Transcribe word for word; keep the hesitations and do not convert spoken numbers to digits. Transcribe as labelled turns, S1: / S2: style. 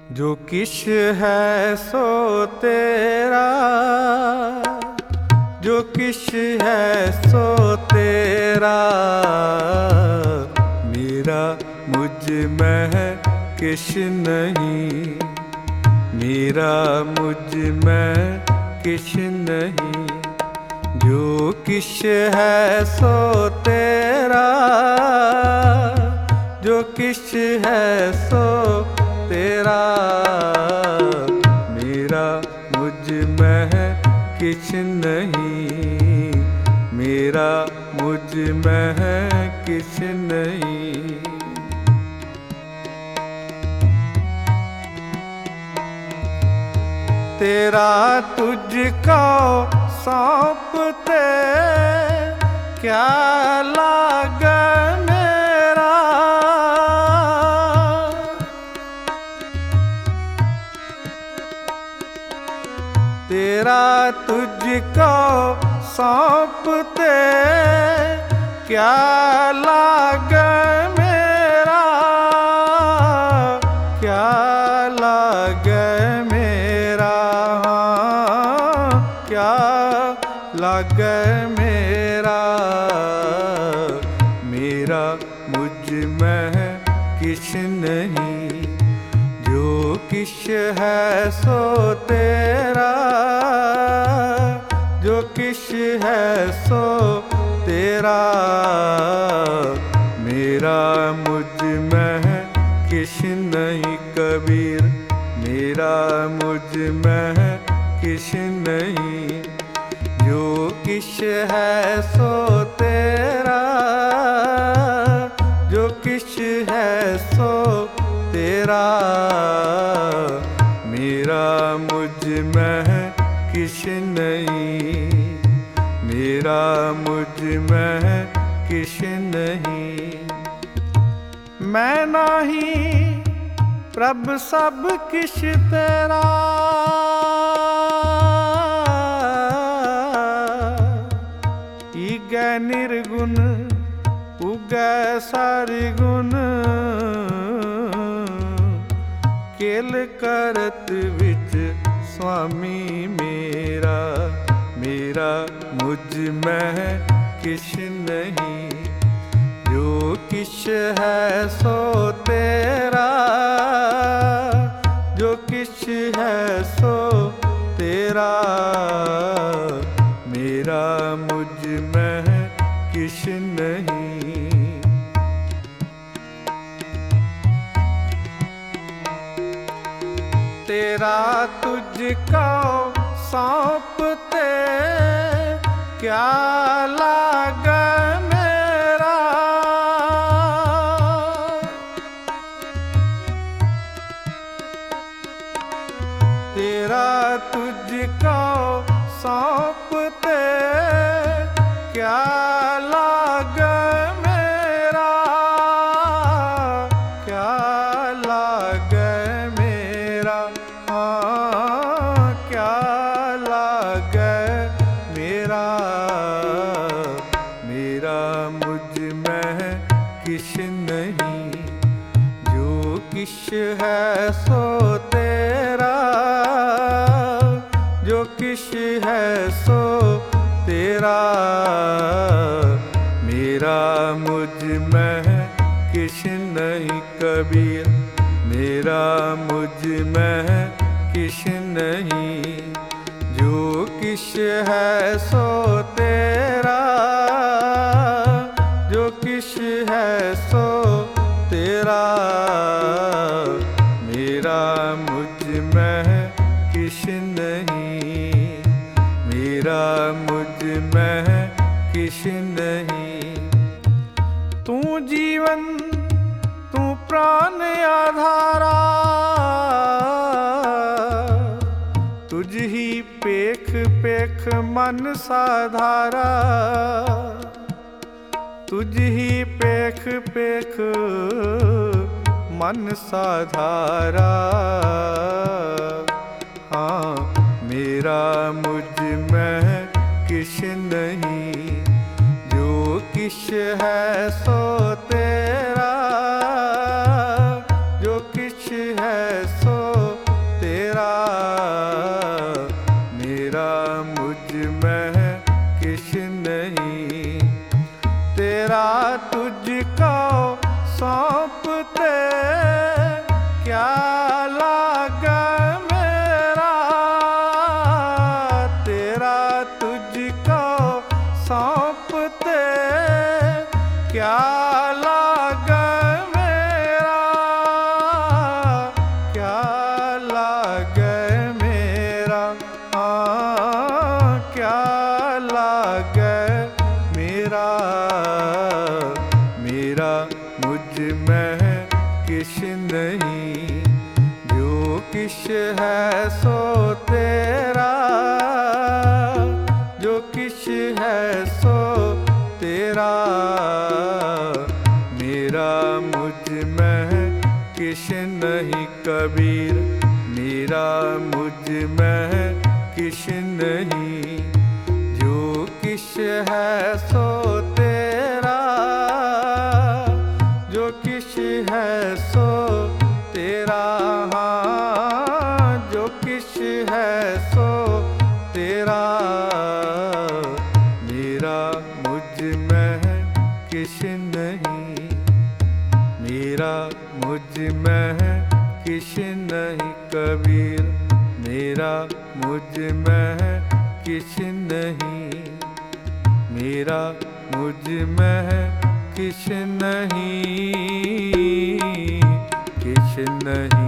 S1: जो किश है सो तेरा, जो किश है सो तेरा, मेरा मुझ में है किश नहीं, मेरा मुझ में किश नहीं। जो किश है सो तेरा, जो किश है सो तेरा, मेरा मुझ में है किछ नहीं, मेरा मुझ में है किछ नहीं। तेरा तुझको सौंपते क्या लागे मेरा, तेरा तुझको सौंपते क्या लागे मेरा, क्या लागे मेरा, क्या लागे मेरा, मेरा मुझ में है किछ नहीं। जो किछ है सो तेरा, जो किछ है सो तेरा, मेरा मुझ में है किछ नहीं। कबीर मेरा मुझ में है किछ नहीं। जो किछ है सो तेरा, जो किछ है सो तेरा, मेरा मुझ में है किछ नहीं, मेरा मुझ में है किछ नहीं। मैं नाही प्रभ सब किछ तेरा, ईगै निर्गुण उगै सारिगुण, केल करत विच स्वामी मेरा, मेरा मुझ में है किछ नहीं। जो किछ है सो तेरा, जो किछ है सो तेरा, मेरा मुझ में है किछ नहीं। तेरा तुझको सौंपते क्या लागे मेरा, तेरा तुझको सौंपते क्या लागे मेरा, क्या लागे मेरा, हाँ क्या लागे मेरा, मेरा मुझ में है किछ नहीं। जो किछ है सो तेरा, जो किछ है सो तेरा, मेरा मुझ में है किछ नहीं। कबीर मेरा मुझ में है किछ नहीं। जो किछ है सो तेरा, जो किछ है सो तेरा, मेरा मुझ में है किछ नहीं, मेरा मुझ में है किछ नहीं। तू जीवन तू प्राण आधारा, तुझ ही पेख पेख मन साधारा, तुझ ही पेख पेख मन साधारा। हाँ मेरा मुझ में है किछ नहीं। जो किछ है सो तेरा, जो किछ है सो किश है सो तेरा, जो किश है सो तेरा। मेरा मुझ में किश नहीं कबीर, मेरा मुझ में किश नहीं। जो किश है सो तेरा, जो किश है सो तेरा। हाँ, जो किश है सो तेरा। मेरा मुझ में किश नहीं, मेरा मुझ में किश नहीं कबीर, मेरा मुझ में किश नहीं। मेरा मुझ में किश नहीं, किश नहीं।